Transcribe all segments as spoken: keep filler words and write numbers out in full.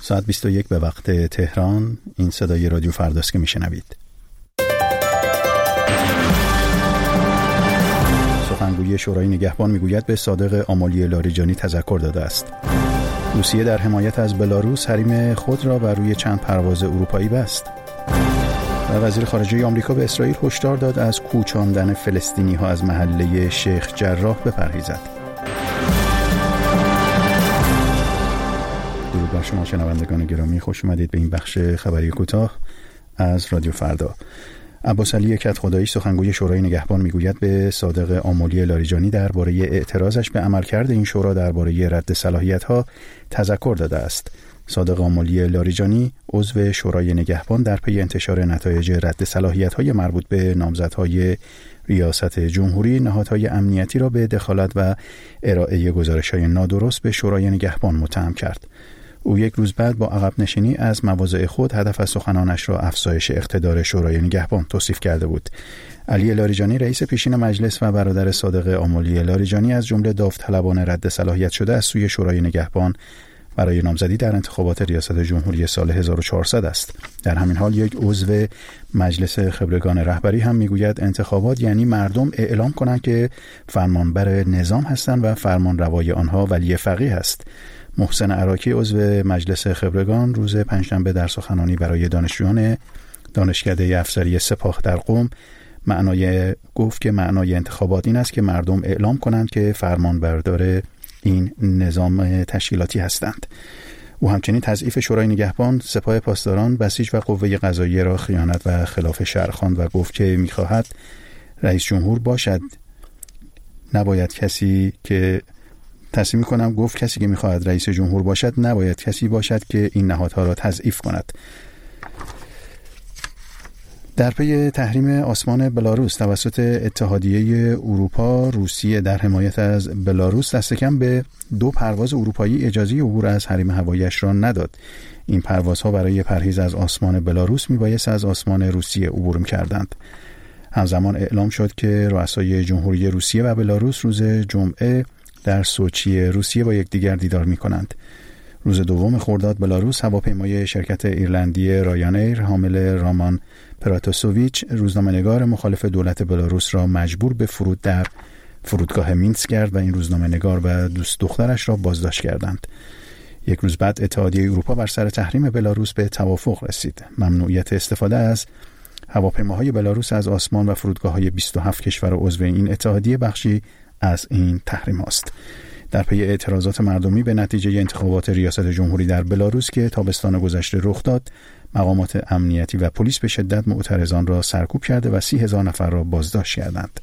ساعت بیست و یک به وقت تهران. این صدای رادیو فرداست که میشنوید. سخنگوی شورای نگهبان میگوید به صادق آملی لاریجانی تذکر داده است. روسیه در حمایت از بلاروس حریم خود را بر روی چند پرواز اروپایی بست. و وزیر خارجه آمریکا به اسرائیل هشدار داد از کوچاندن فلسطینی ها از محله شیخ جراح بپرهیزد. درود بر شما شنوندگان گرامی، خوش اومدید به این بخش خبری کوتاه از رادیو فردا. عباس علی کدخدایی سخنگوی شورای نگهبان میگوید به صادق آملی لاریجانی درباره اعتراضش به عملکرد این شورا درباره رد صلاحیت‌ها تذکر داده است. صادق آملی لاریجانی عضو شورای نگهبان در پی انتشار نتایج رد صلاحیت‌های مربوط به نامزدهای ریاست جمهوری نهادهای امنیتی را به دخالت و ارائه گزارش‌های نادرست به شورای نگهبان متهم کرد. او یک روز بعد با عقب نشینی از مواضع خود هدف از سخنانش را افزایش اقتدار شورای نگهبان توصیف کرده بود. علی لاریجانی رئیس پیشین مجلس و برادر صادق آملی لاریجانی از جمله داوطلبان رد صلاحیت شده از سوی شورای نگهبان برای نامزدی در انتخابات ریاست جمهوری سال هزار و چهارصد است. در همین حال یک عضو مجلس خبرگان رهبری هم میگوید انتخابات یعنی مردم اعلام کنند که فرمانبر نظام هستند و فرمان روای آنها ولی فقیه است. محسن عراقی عضو مجلس خبرگان روز پنجشنبه در سخنرانی برای دانشجویان دانشکده افسری سپاه در قم معنای گفت که معنای انتخابات این است که مردم اعلام کنند که فرمانبردار این نظام تشکیلاتی هستند. او همچنین تضعیف شورای نگهبان، سپاه پاسداران، بسیج و قوه قضاییه را خیانت و خلاف شرع خواند و گفت که می‌خواهد رئیس جمهور باشد، نباید کسی که تصمیم می‌کنم گفت کسی که می‌خواهد رئیس جمهور باشد نباید کسی باشد که این نهادها را تضعیف کند. در پی تحریم آسمان بلاروس توسط اتحادیه اروپا، روسیه در حمایت از بلاروس دست کم به دو پرواز اروپایی اجازه عبور از حریم هوایی‌اش را نداد. این پروازها برای پرهیز از آسمان بلاروس میبایست از آسمان روسیه عبور می‌کردند. همزمان اعلام شد که رؤسای جمهوری روسیه و بلاروس روز جمعه در سوچی روسیه با یکدیگر دیدار می‌کنند. روز دوم خرداد بلاروس هواپیمای شرکت ایرلندی رایانایر حامل رامان پراتوسوویچ روزنامه‌نگار مخالف دولت بلاروس را مجبور به فرود در فرودگاه مینسک کرد و این روزنامه‌نگار و دوست دخترش را بازداشت کردند. یک روز بعد اتحادیه اروپا بر سر تحریم بلاروس به توافق رسید. ممنوعیت استفاده از هواپیماهای بلاروس از آسمان و فرودگاه‌های بیست و هفت کشور عضو این اتحادیه بخشی از این تحریم است. در پی اعتراضات مردمی به نتیجه انتخابات ریاست جمهوری در بلاروس که تابستان گذشته رخ داد، مقامات امنیتی و پلیس به شدت معترضان را سرکوب کرده و سی هزار نفر را بازداشت کردند.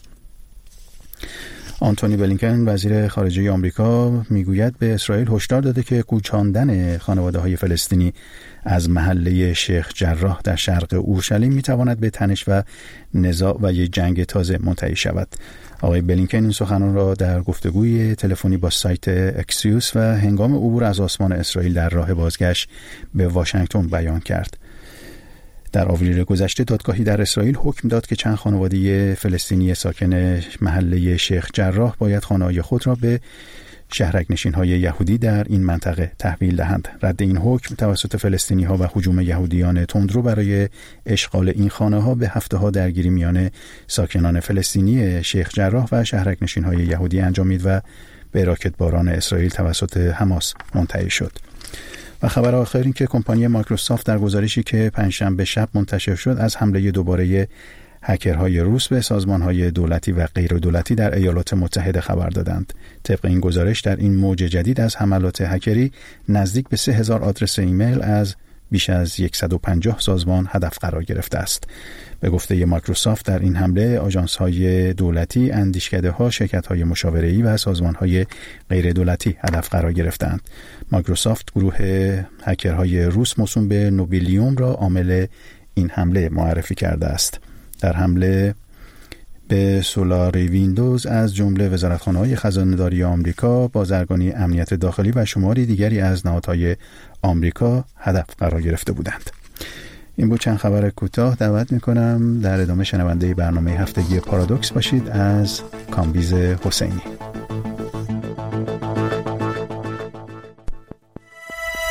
آنتونی بلینکن وزیر خارجه آمریکا میگوید به اسرائیل هشدار داده که کوچاندن خانواده‌های فلسطینی از محله شیخ جراح در شرق اورشلیم میتواند به تنش و نزاع و یک جنگ تازه منتهی شود. آقای بلینکن این سخنان را در گفتگوی تلفنی با سایت اکسیوس و هنگام عبور از آسمان اسرائیل در راه بازگشت به واشنگتن بیان کرد. در آوریل گذشته دادگاهی در اسرائیل حکم داد که چند خانواده فلسطینی ساکن محله شیخ جراح باید خانه‌های خود را به شهرک‌نشین‌های یهودی در این منطقه تحویل دهند. رد این حکم توسط فلسطینی‌ها و هجوم یهودیان تندرو برای اشغال این خانه‌ها به هفته‌ها درگیری میان ساکنان فلسطینی شیخ جراح و شهرک‌نشین‌های یهودی انجامید و به راکتباران اسرائیل توسط حماس منتهی شد. و خبر آخر این که کمپانی مایکروسافت در گزارشی که پنجشنبه شب منتشر شد از حمله دوباره هکرهای روس به سازمانهای دولتی و غیر دولتی در ایالات متحده خبر دادند. طبق این گزارش در این موج جدید از حملات هکری نزدیک به سه هزار آدرس ایمیل از بیش از صد و پنجاه سازمان هدف قرار گرفته است. به گفته مایکروسافت در این حمله آژانس‌های دولتی، اندیشکده‌ها، شرکت‌های مشاوره‌ای و سازمان‌های غیر دولتی هدف قرار گرفتند. مایکروسافت گروه هکرهای روس موسوم به نوبیلیوم را عامل این حمله معرفی کرده است. در حمله به سولار ویندوز از جمله وزارتخانه‌های خزانه‌داری آمریکا، بازرگانی امنیت داخلی و شماری دیگری از نهادهای آمریکا هدف قرار گرفته بودند. این بود چند خبر کوتاه. دعوت می‌کنم در ادامه شنونده برنامه هفتگی پارادوکس باشید از کامبیز حسینی.